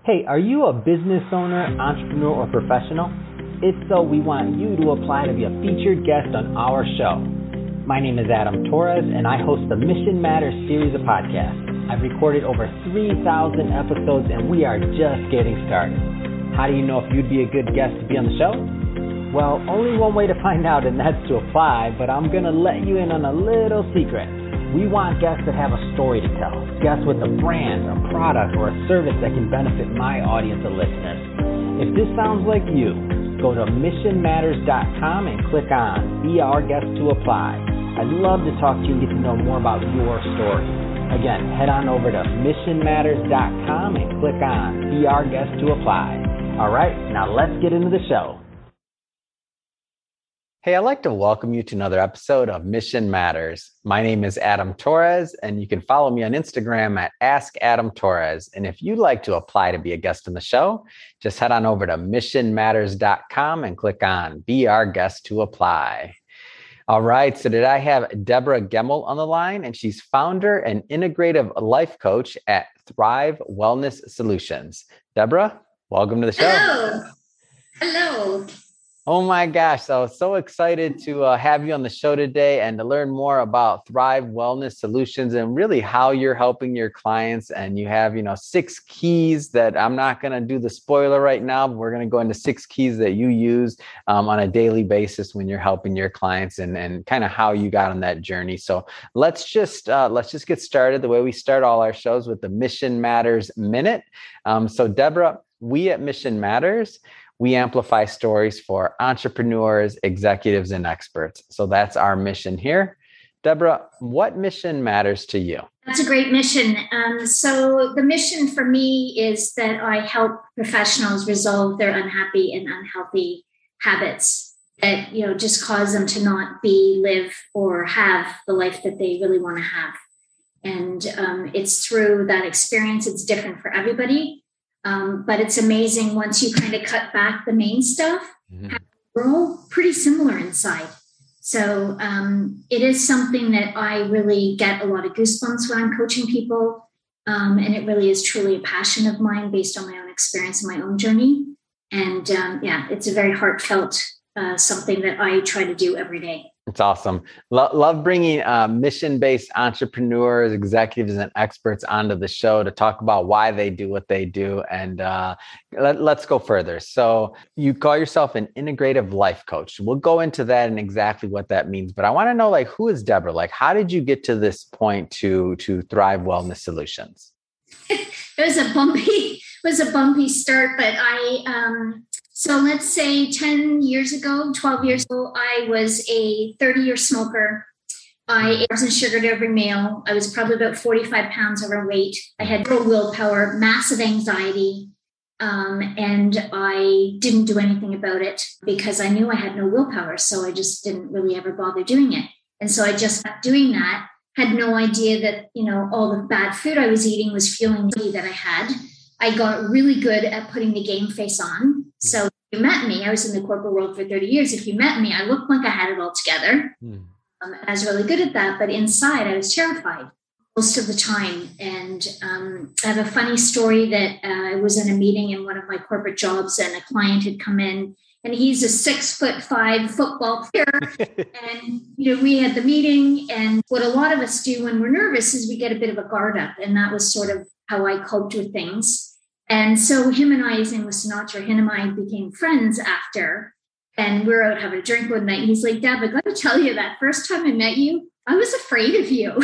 Hey, are you a business owner, entrepreneur, or professional? If so, we want you to apply to be a featured guest on our show. My name is Adam Torres, and I host the Mission Matters series of podcasts. I've recorded over 3,000 episodes, and we are just getting started. How do you know if you'd be a good guest to be on the show? Well, only one way to find out, and that's to apply, but I'm going to let you in on a little secret. We want guests that have a story to tell, guests with a brand, a product, or a service that can benefit my audience of listeners. If this sounds like you, go to missionmatters.com and click on Be Our Guest to apply. I'd love to talk to you and get to know more about your story. Again, head on over to missionmatters.com and click on Be Our Guest to apply. All right, now let's get into the show. Hey, I'd like to welcome you to another episode of Mission Matters. My name is Adam Torres, and you can follow me on Instagram at AskAdamTorres. And if you'd like to apply to be a guest on the show, just head on over to missionmatters.com and click on Be Our Guest to apply. All right, so today I have Deborah Gemmel on the line, and she's founder and integrative life coach at Thrive Wellness Solutions. Deborah, welcome to the show. Hello. Oh my gosh. So excited to have you on the show today and to learn more about Thrive Wellness Solutions and really how you're helping your clients. And you have, 6 keys that I'm not going to do the spoiler right now, but we're going to go into 6 keys that you use on a daily basis when you're helping your clients and kind of how you got on that journey. So let's just get started the way we start all our shows with the Mission Matters Minute. So Deborah, we at Mission Matters, we amplify stories for entrepreneurs, executives, and experts. So that's our mission here. Deborah, what mission matters to you? That's a great mission. So the mission for me is that I help professionals resolve their unhappy and unhealthy habits that, just cause them to not live, or have the life that they really want to have. And it's through that experience. It's different for everybody. But it's amazing once you kind of cut back the main stuff, we're all pretty similar inside. So it is something that I really get a lot of goosebumps when I'm coaching people. And it really is truly a passion of mine based on my own experience and my own journey. And it's a very heartfelt something that I try to do every day. It's awesome. Love bringing mission-based entrepreneurs, executives, and experts onto the show to talk about why they do what they do. And let's go further. So you call yourself an integrative life coach. We'll go into that and exactly what that means. But I want to know, who is Deborah? How did you get to this point to Thrive Wellness Solutions? It was a bumpy start, but So let's say 10 years ago, 12 years ago, I was a 30-year smoker. I wasn't sugared every meal. I was probably about 45 pounds overweight. I had no willpower, massive anxiety, and I didn't do anything about it because I knew I had no willpower. So I just didn't really ever bother doing it. And so I just kept doing that, had no idea that, all the bad food I was eating was fueling me that I had. I got really good at putting the game face on. So if you met me, I was in the corporate world for 30 years. If you met me, I looked like I had it all together. I was really good at that. But inside, I was terrified most of the time. And I have a funny story that I was in a meeting in one of my corporate jobs, and a client had come in, and he's a 6'5" football player. And, we had the meeting. And what a lot of us do when we're nervous is we get a bit of a guard up. And that was sort of how I coped with things. And so him and I, his name was Sinatra, him and I became friends after, and we were out having a drink one night. And he's like, Deb, I got to tell you, that first time I met you, I was afraid of you.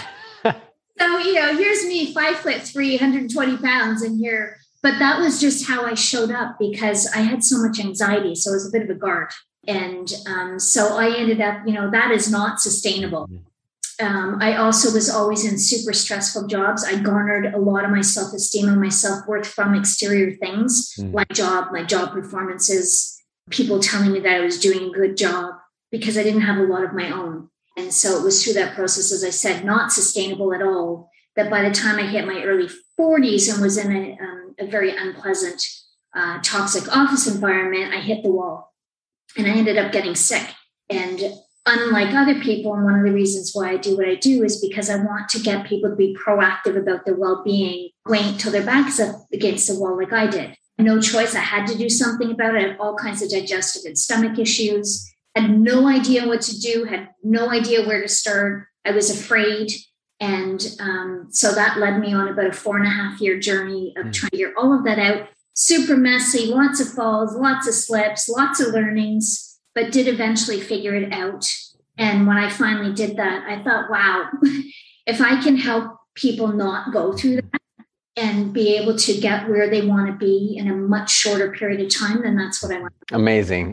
So, here's me, 5'3", 120 pounds in here. But that was just how I showed up because I had so much anxiety. So it was a bit of a guard. And so I ended up, that is not sustainable. I also was always in super stressful jobs. I garnered a lot of my self-esteem and my self-worth from exterior things, my job performances, people telling me that I was doing a good job because I didn't have a lot of my own. And so it was through that process, as I said, not sustainable at all, that by the time I hit my early 40s and was in a very unpleasant, toxic office environment, I hit the wall and I ended up getting sick. And unlike other people, and one of the reasons why I do what I do is because I want to get people to be proactive about their well-being, wait till their back's up against the wall like I did. No choice. I had to do something about it. I had all kinds of digestive and stomach issues. Had no idea what to do, had no idea where to start. I was afraid. And so that led me on about a 4.5-year journey of trying to figure all of that out. Super messy, lots of falls, lots of slips, lots of learnings, but did eventually figure it out. And when I finally did that, I thought, wow, if I can help people not go through that and be able to get where they want to be in a much shorter period of time, then that's what I want. Amazing.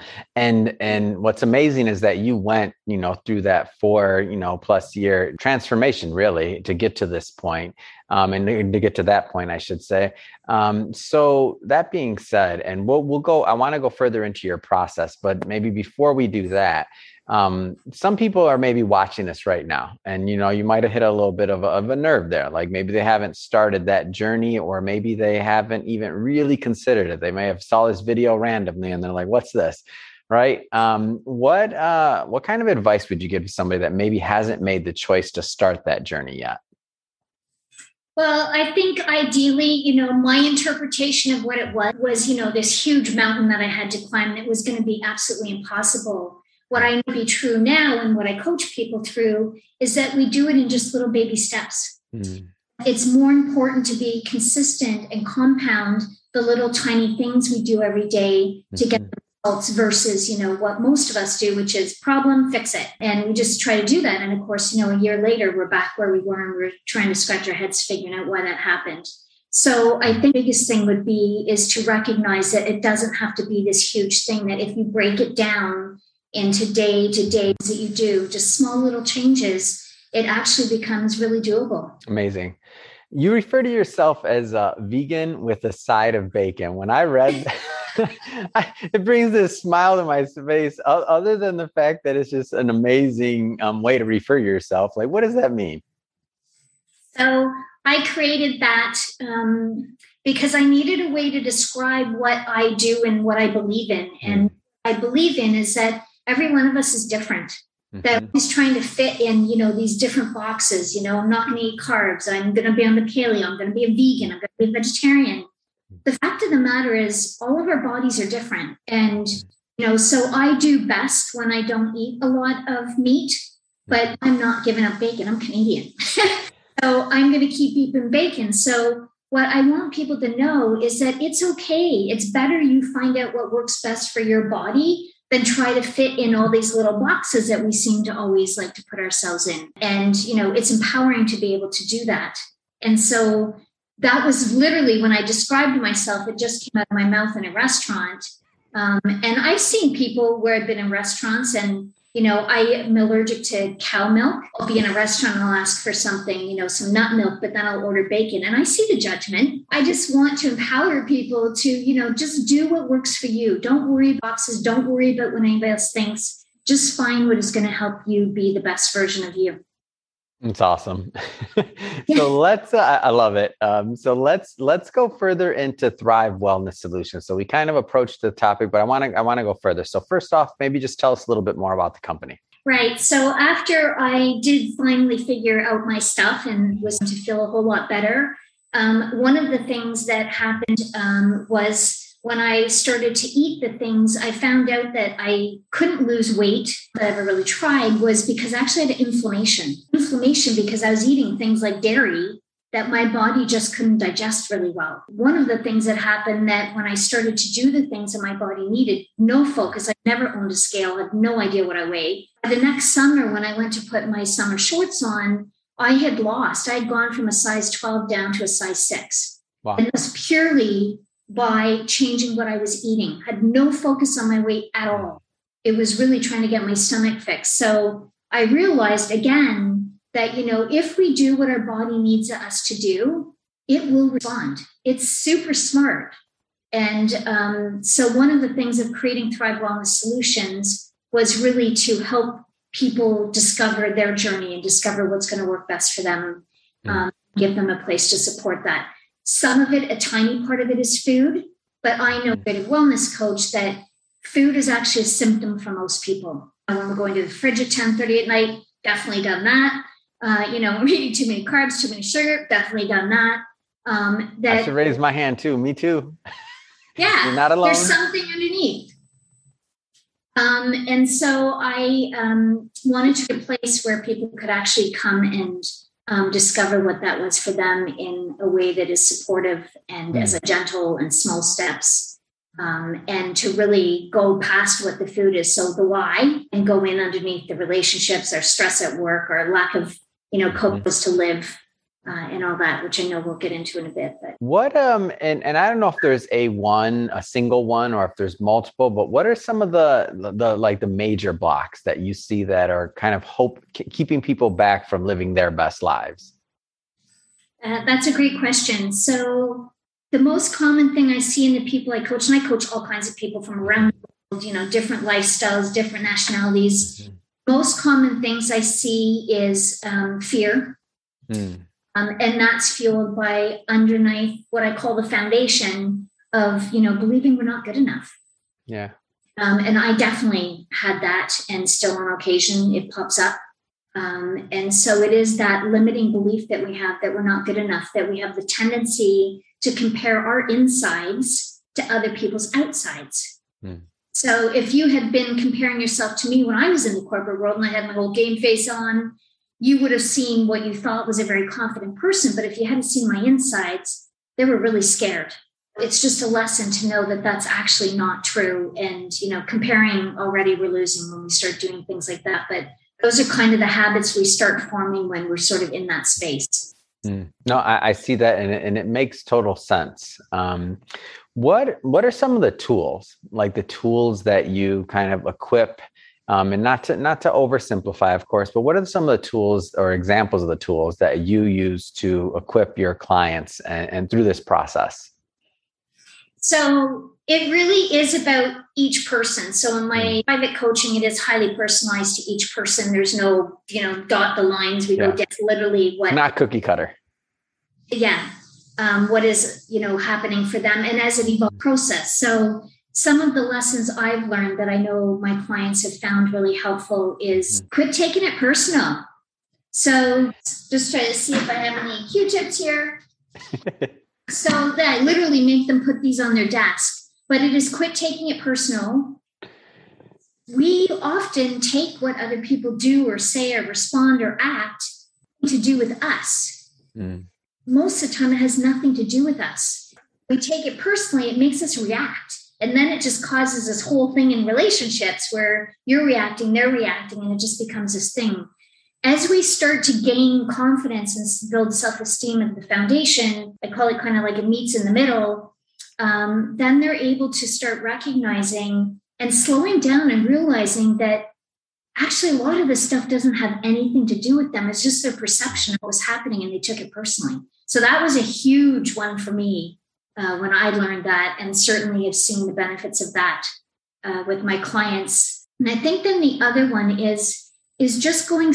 And what's amazing is that you went, through that 4+ year transformation, really, to get to this point, and to get to that point, I should say. So that being said, and we'll go, I want to go further into your process, but maybe before we do that, some people are maybe watching this right now, and you might have hit a little bit of a nerve there. Like maybe they haven't started that journey, or maybe they haven't even really considered it. They may have saw this video randomly and they're like, "What's this?" Right? What kind of advice would you give to somebody that maybe hasn't made the choice to start that journey yet? Well, I think ideally, my interpretation of what it was, this huge mountain that I had to climb, and it was going to be absolutely impossible. What I know to be true now, and what I coach people through, is that we do it in just little baby steps. It's more important to be consistent and compound the little tiny things we do every day to get the results versus, what most of us do, which is problem, fix it. And we just try to do that. And of course, a year later, we're back where we were and we're trying to scratch our heads figuring out why that happened. So I think the biggest thing is to recognize that it doesn't have to be this huge thing, that if you break it down into day to days that you do, just small little changes, it actually becomes really doable. Amazing. You refer to yourself as a vegan with a side of bacon. When I read, it brings this smile to my face, other than the fact that it's just an amazing way to refer to yourself. Like, what does that mean? So I created that because I needed a way to describe what I do and what I believe in. And what I believe in is that every one of us is different. That is trying to fit in, these different boxes. I'm not going to eat carbs. I'm going to be on the paleo. I'm going to be a vegan. I'm going to be a vegetarian. The fact of the matter is all of our bodies are different. And, so I do best when I don't eat a lot of meat, but I'm not giving up bacon. I'm Canadian. So I'm going to keep eating bacon. So what I want people to know is that it's okay. It's better you find out what works best for your body than try to fit in all these little boxes that we seem to always like to put ourselves in. And, it's empowering to be able to do that. And so that was literally when I described myself, it just came out of my mouth in a restaurant. And I've seen people where I've been in restaurants and, I am allergic to cow milk. I'll be in a restaurant and I'll ask for something, some nut milk, but then I'll order bacon. And I see the judgment. I just want to empower people to, just do what works for you. Don't worry about boxes. Don't worry about what anybody else thinks. Just find what is going to help you be the best version of you. It's awesome. So I love it. So let's go further into Thrive Wellness Solutions. So we kind of approached the topic, but I want to go further. So first off, maybe just tell us a little bit more about the company. Right. So after I did finally figure out my stuff and was to feel a whole lot better, one of the things that happened was when I started to eat the things, I found out that I couldn't lose weight that I ever really tried was because I actually had inflammation. Inflammation because I was eating things like dairy that my body just couldn't digest really well. One of the things that happened that when I started to do the things that my body needed, no focus, I never owned a scale, I had no idea what I weighed. The next summer, when I went to put my summer shorts on, I had gone from a size 12 down to a size 6. Wow. And it was purely by changing what I was eating. I had no focus on my weight at all. It was really trying to get my stomach fixed. So I realized again that, if we do what our body needs us to do, it will respond. It's super smart. And so one of the things of creating Thrive Wellness Solutions was really to help people discover their journey and discover what's going to work best for them, give them a place to support that. Some of it, a tiny part of it is food, but I know as a wellness coach that food is actually a symptom for most people. When we're going to the fridge at 10:30 at night, definitely done that. We're eating too many carbs, too many sugar, definitely done that. I should raise my hand too. Me too. Yeah. You're not alone. There's something underneath. And so I wanted to be a place where people could actually come and discover what that was for them in a way that is supportive and as a gentle and small steps, and to really go past what the food is. So the why, and go in underneath the relationships, our stress at work, our lack of, purpose to live, and all that, which I know we'll get into in a bit. But what, and I don't know if there's a single one, or if there's multiple, but what are some of the major blocks that you see that are kind of keeping people back from living their best lives? That's a great question. So the most common thing I see in the people I coach, and I coach all kinds of people from around the world, different lifestyles, different nationalities. Mm-hmm. Most common things I see is fear. And that's fueled by underneath what I call the foundation of, believing we're not good enough. Yeah. And I definitely had that, and still on occasion it pops up. And so it is that limiting belief that we have that we're not good enough, that we have the tendency to compare our insides to other people's outsides. So if you had been comparing yourself to me when I was in the corporate world and I had my whole game face on, you would have seen what you thought was a very confident person. But if you hadn't seen my insides, they were really scared. It's just a lesson to know that that's actually not true. And, comparing already, we're losing when we start doing things like that. But those are kind of the habits we start forming when we're sort of in that space. No, I see that. And it makes total sense. What are some of the tools, like the tools that you kind of equip? And not to oversimplify, of course, but what are some of the tools or examples of the tools that you use to equip your clients and through this process? So it really is about each person. So in my private coaching, it is highly personalized to each person. There's no, dot the lines. We go down literally what. Not cookie cutter. Yeah. What is, happening for them, and as an evolved process. So some of the lessons I've learned that I know my clients have found really helpful is quit taking it personal. So just try to see if I have any Q-tips here. So that I literally make them put these on their desk, but it is quit taking it personal. We often take what other people do or say or respond or act to do with us. Most of the time, it has nothing to do with us. We take it personally, it makes us react. And then it just causes this whole thing in relationships where you're reacting, they're reacting, and it just becomes this thing. As we start to gain confidence and build self-esteem at the foundation, I call it kind of like it meets in the middle, then they're able to start recognizing and slowing down and realizing that actually a lot of this stuff doesn't have anything to do with them. It's just their perception of what was happening, and they took it personally. So that was a huge one for me. When I learned that, and certainly have seen the benefits of that with my clients. And I think then the other one is just going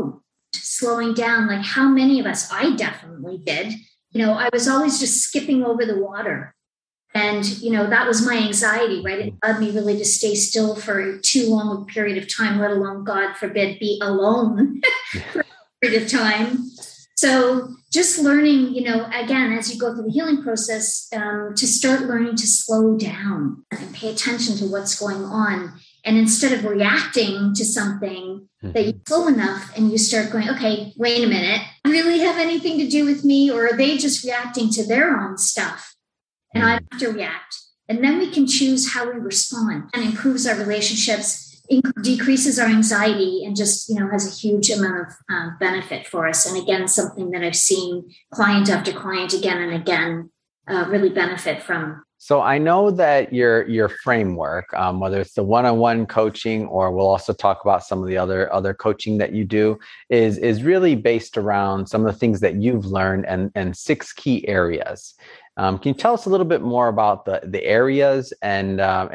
slowing down. Like how many of us, I definitely did, I was always just skipping over the water. And, that was my anxiety, right? It allowed me really to stay still for too long a period of time, let alone, God forbid, be alone for a period of time. So just learning, again, as you go through the healing process, to start learning to slow down and pay attention to what's going on. And instead of reacting to something that you slow enough and you start going, okay, wait a minute, really have anything to do with me? Or are they just reacting to their own stuff? And I have to react. And then we can choose how we respond, and improves our relationships, decreases our anxiety, and just, has a huge amount of benefit for us. And again, something that I've seen client after client again and again really benefit from. So I know that your framework, whether it's the one-on-one coaching, or we'll also talk about some of the other coaching that you do, is really based around some of the things that you've learned and 6 key areas. Can you tell us a little bit more about the areas and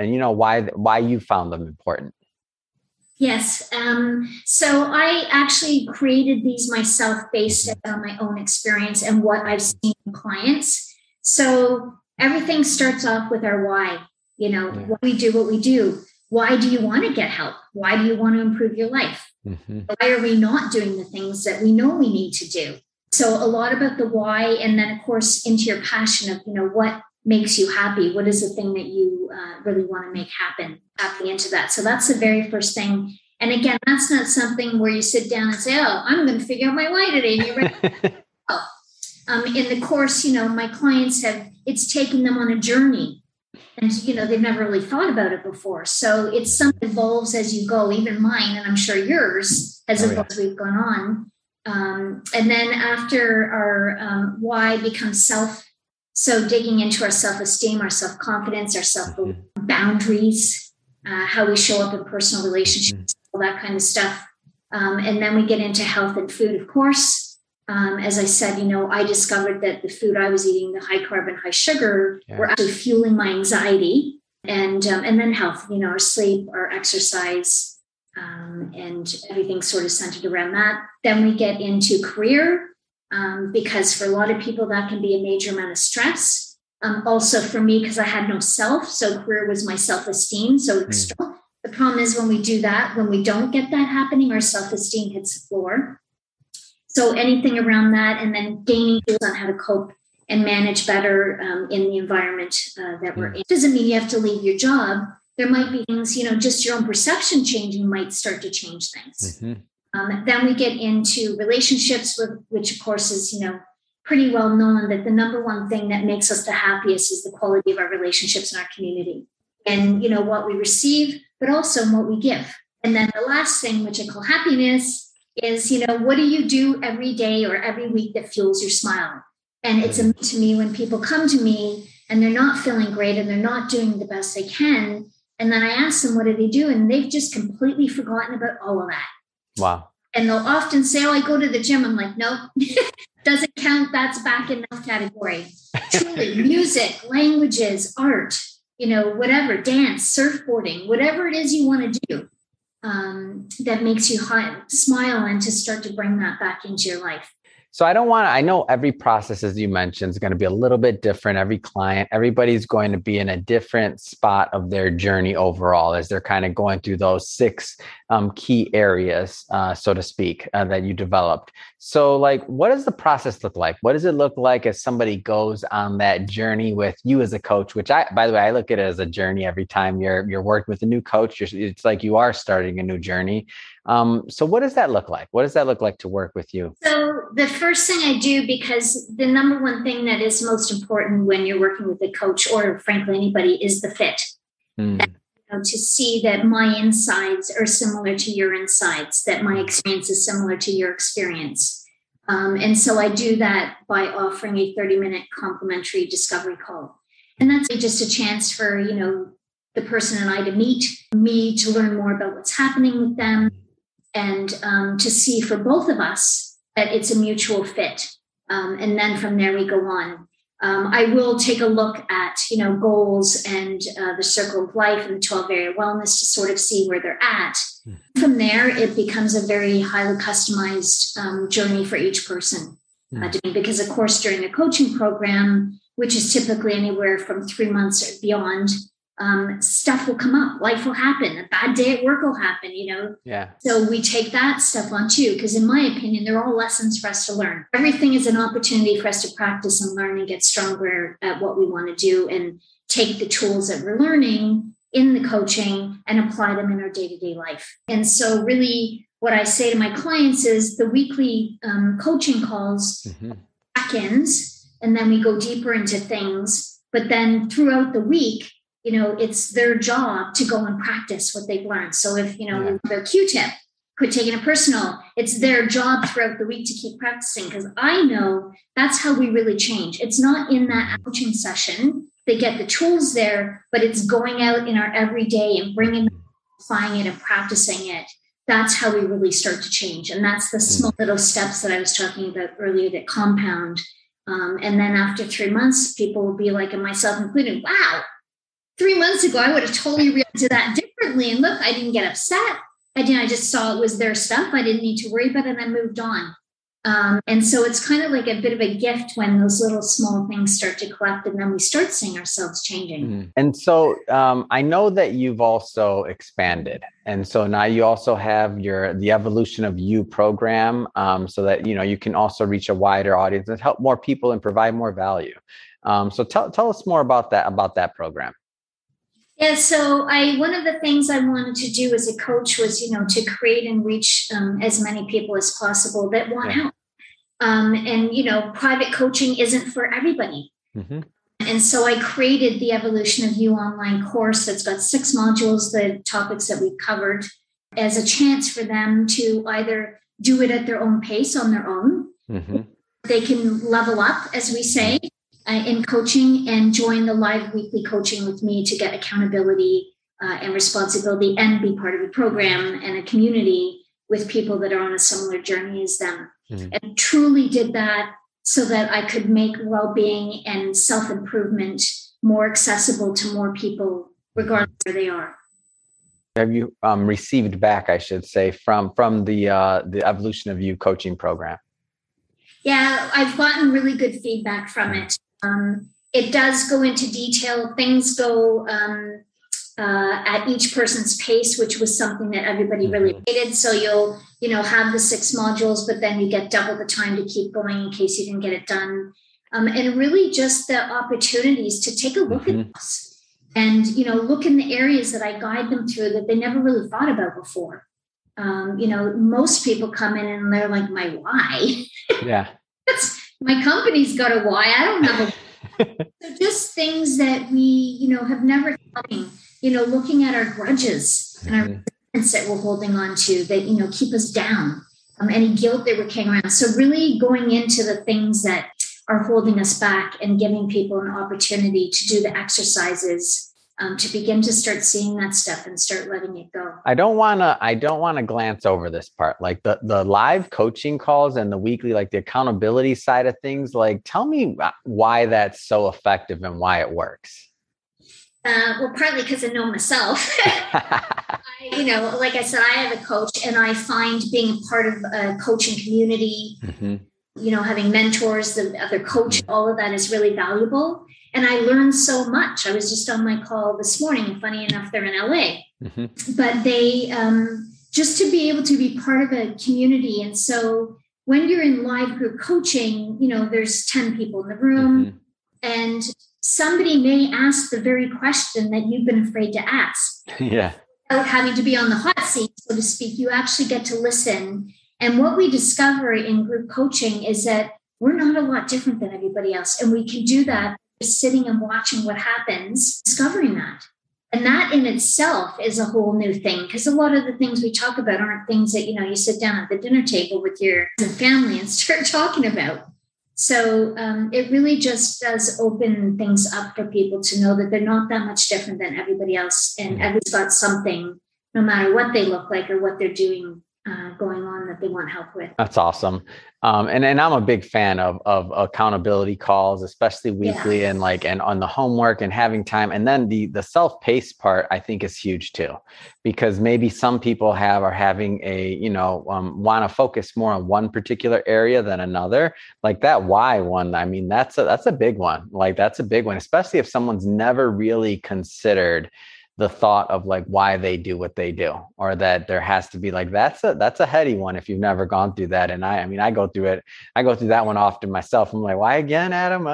why you found them important? Yes. So I actually created these myself based on my own experience and what I've seen in clients. So everything starts off with our why, why we do what we do. why do you want to get help? Why do you want to improve your life? Mm-hmm. Why are we not doing the things that we know we need to do? So a lot about the why, and then of course into your passion of, what makes you happy? What is the thing that you really want to make happen? Tapping into that. So that's the very first thing. And again, that's not something where you sit down and say, oh, I'm going to figure out my why today. And you're ready. In the course, my clients it's taken them on a journey. And, they've never really thought about it before. So it's something that evolves as you go, even mine, and I'm sure yours has evolved as we've gone on. And then after our why becomes self, so digging into our self-esteem, our self-confidence, our self-belief, boundaries, how we show up in personal relationships, all that kind of stuff. And then we get into health and food, of course. As I said, I discovered that the food I was eating, the high carb and high sugar, were actually fueling my anxiety, and then health, our sleep, our exercise, and everything sort of centered around that. Then we get into career, because for a lot of people that can be a major amount of stress. Also for me, because I had no self, so career was my self-esteem. So external. The problem is when we do that, when we don't get that happening, our self-esteem hits the floor. So anything around that, and then gaining tools on how to cope and manage better in the environment that we're in. It doesn't mean you have to leave your job. There might be things, just your own perception changing might start to change things. Mm-hmm. Then we get into relationships, which of course is, pretty well known that the number one thing that makes us the happiest is the quality of our relationships in our community. And, what we receive, but also what we give. And then the last thing, which I call happiness, is, what do you do every day or every week that fuels your smile? And it's to me when people come to me and they're not feeling great and they're not doing the best they can. And then I ask them, what do they do? And they've just completely forgotten about all of that. Wow. And they'll often say, oh, I go to the gym. I'm like, nope, doesn't count. That's back in that category. Truly, music, languages, art, whatever, dance, surfboarding, whatever it is you want to do. That makes you smile and to start to bring that back into your life. So I know every process, as you mentioned, is going to be a little bit different. Every client, everybody's going to be in a different spot of their journey overall as they're kind of going through those 6 key areas, so to speak, that you developed. So what does the process look like? What does it look like as somebody goes on that journey with you as a coach, which by the way, I look at it as a journey every time you're working with a new coach. It's like you are starting a new journey. So what does that look like? What does that look like to work with you? So the first thing I do, because the number one thing that is most important when you're working with a coach or frankly anybody is the fit. To see that my insides are similar to your insides, that my experience is similar to your experience. And so I do that by offering a 30-minute complimentary discovery call. And that's just a chance for, the person and I to meet me, to learn more about what's happening with them, and to see for both of us that it's a mutual fit. And then from there we go on. I will take a look at, goals and the circle of life and the 12-area wellness to sort of see where they're at. From there, it becomes a very highly customized journey for each person. Because, of course, during a coaching program, which is typically anywhere from 3 months or beyond, stuff will come up. Life will happen. A bad day at work will happen, Yeah. So we take that stuff on too, because in my opinion, they're all lessons for us to learn. Everything is an opportunity for us to practice and learn and get stronger at what we want to do and take the tools that we're learning in the coaching and apply them in our day-to-day life. And so really what I say to my clients is the weekly coaching calls, check-ins, and then we go deeper into things. But then throughout the week, it's their job to go and practice what they've learned. So if, their Q-tip, quit taking it personal, it's their job throughout the week to keep practicing, because I know that's how we really change. It's not in that coaching session. They get the tools there, but it's going out in our everyday and bringing, applying it and practicing it. That's how we really start to change. And that's the small little steps that I was talking about earlier that compound. And then after 3 months, people will be like, and myself included, wow, 3 months ago, I would have totally reacted that differently. And look, I didn't get upset. I just saw it was their stuff. I didn't need to worry about it. And I moved on. And so it's kind of like a bit of a gift when those little small things start to collect and then we start seeing ourselves changing. Mm-hmm. And so I know that you've also expanded. And so now you also have the Evolution of You program, so that, you can also reach a wider audience and help more people and provide more value. So tell us more about that program. Yeah, so one of the things I wanted to do as a coach was, to create and reach as many people as possible that want help. And private coaching isn't for everybody. Mm-hmm. And so I created the Evolution of You online course that's got 6 modules, the topics that we've covered, as a chance for them to either do it at their own pace on their own. Mm-hmm. They can level up, as we say, in coaching and join the live weekly coaching with me to get accountability and responsibility and be part of a program and a community with people that are on a similar journey as them. Mm-hmm. And truly did that so that I could make well-being and self-improvement more accessible to more people, regardless of where they are. Have you received back, I should say, from the Evolution of You coaching program? Yeah, I've gotten really good feedback from it. It does go into detail. Things go at each person's pace, which was something that everybody really hated. So you'll, have the 6 modules, but then you get double the time to keep going in case you didn't get it done. And really just the opportunities to take a look at this and, look in the areas that I guide them through that they never really thought about before. Most people come in and they're like, my why? Yeah. My company's got a why. I don't have a So just things that we, have never thought of, looking at our grudges and our resentments that we're holding on to that, keep us down, any guilt that we're carrying around. So really going into the things that are holding us back and giving people an opportunity to do the exercises to begin to start seeing that stuff and start letting it go. I don't want to glance over this part, like the live coaching calls and the weekly, like the accountability side of things. Like, tell me why that's so effective and why it works. Well, partly because I know myself. Like I said, I have a coach and I find being a part of a coaching community, having mentors, the other coach, all of that is really valuable. And I learned so much. I was just on my call this morning. Funny enough, they're in LA. But they, just to be able to be part of a community. And so when you're in live group coaching, there's 10 people in the room and somebody may ask the very question that you've been afraid to ask. Yeah. Without having to be on the hot seat, so to speak, you actually get to listen. And what we discover in group coaching is that we're not a lot different than everybody else. And we can do that just sitting and watching what happens, discovering that. And that in itself is a whole new thing, because a lot of the things we talk about aren't things that, you sit down at the dinner table with your family and start talking about. So it really just does open things up for people to know that they're not that much different than everybody else. And everybody's got something, no matter what they look like or what they're doing, going on that they want help with. That's awesome. And I'm a big fan of accountability calls, especially weekly and on the homework and having time. And then the self-paced part, I think, is huge too, because maybe some people are having want to focus more on one particular area than another. Like that why one, I mean, that's a big one. Like that's a big one, especially if someone's never really considered the thought of like why they do what they do, or that there has to be like, that's a heady one if you've never gone through that. And I go through it. I go through that one often myself. I'm like, why again, Adam?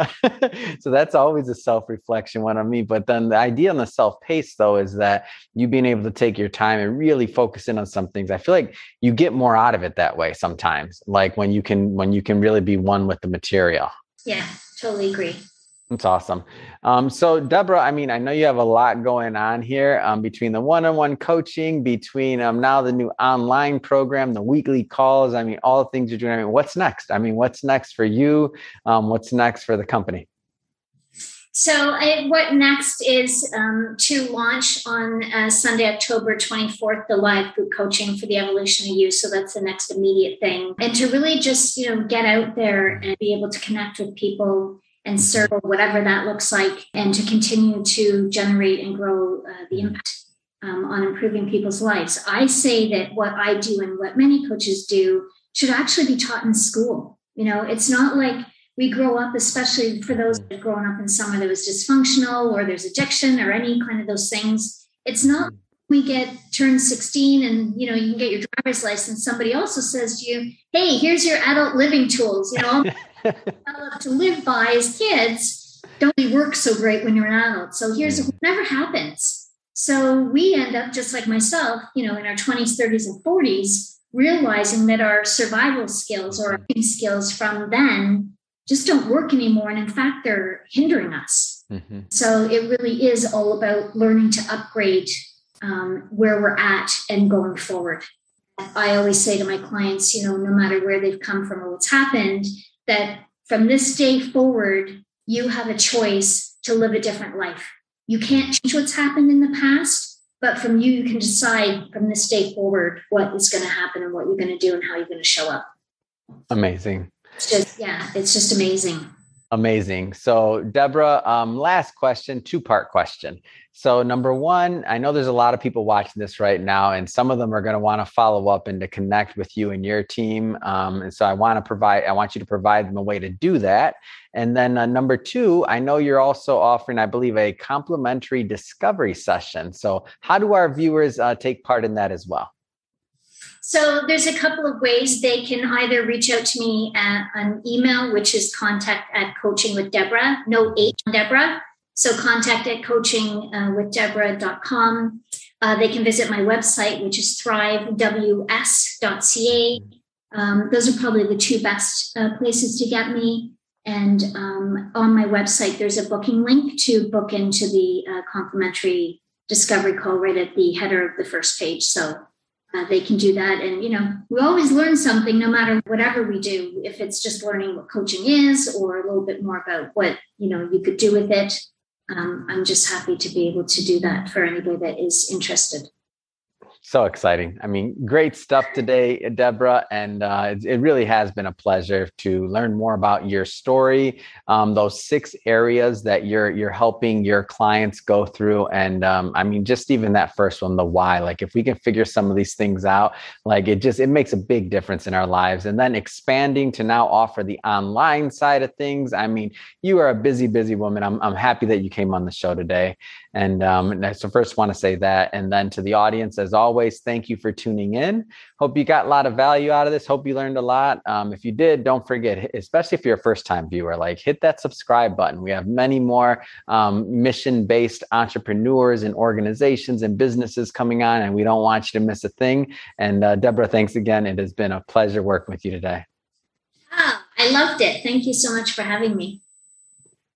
So that's always a self-reflection one on me. But then the idea on the self-pace though, is that you being able to take your time and really focus in on some things. I feel like you get more out of it that way sometimes, like when you can really be one with the material. Yeah, totally agree. That's awesome. So Deborah, I know you have a lot going on here between the one-on-one coaching, between now the new online program, the weekly calls. All the things you're doing. What's next? What's next for you? What's next for the company? So what next is to launch on Sunday, October 24th, the live group coaching for the Evolution of You. So that's the next immediate thing. And to really just, get out there and be able to connect with people and serve, whatever that looks like, and to continue to generate and grow the impact on improving people's lives. I say that what I do and what many coaches do should actually be taught in school. It's not like we grow up, especially for those that have grown up in somewhere that was dysfunctional or there's addiction or any kind of those things. It's not we turn 16 and, you can get your driver's license. Somebody also says to you, hey, here's your adult living tools, all to live by as kids don't really work so great when you're an adult. So it never happens. So we end up just like myself, in our 20s, 30s, and 40s, realizing that our survival skills or our skills from then just don't work anymore. And in fact, they're hindering us. Mm-hmm. So it really is all about learning to upgrade where we're at and going forward. I always say to my clients, no matter where they've come from or what's happened, that from this day forward, you have a choice to live a different life. You can't change what's happened in the past, but from you can decide from this day forward what is going to happen and what you're going to do and how you're going to show up. Amazing. It's just amazing. Amazing. So Deborah, last question, two-part question. So number one, I know there's a lot of people watching this right now, and some of them are going to want to follow up and to connect with you and your team. And so I want you to provide them a way to do that. And then number two, I know you're also offering, I believe, a complimentary discovery session. So how do our viewers take part in that as well? So there's a couple of ways. They can either reach out to me at an email, which is contact@coachingwithdeborah, no H on Deborah. So contact@coachingwithdeborah.com. They can visit my website, which is thrivews.ca. Those are probably the two best places to get me. And on my website, there's a booking link to book into the complimentary discovery call right at the header of the first page. So they can do that. And, we always learn something no matter whatever we do, if it's just learning what coaching is or a little bit more about what, you could do with it. I'm just happy to be able to do that for anybody that is interested. So exciting. I mean, great stuff today, Deborah. And it really has been a pleasure to learn more about your story, those 6 areas that you're helping your clients go through. And I mean, just even that first one, the why, like if we can figure some of these things out, like it makes a big difference in our lives. And then expanding to now offer the online side of things. I mean, you are a busy, busy woman. I'm happy that you came on the show today. And so first want to say that. And then to the audience, as always, thank you for tuning in. Hope you got a lot of value out of this. Hope you learned a lot. If you did, don't forget, especially if you're a first-time viewer, hit that subscribe button. We have many more mission-based entrepreneurs and organizations and businesses coming on, and we don't want you to miss a thing. And Deborah, thanks again. It has been a pleasure working with you today. I loved it. Thank you so much for having me.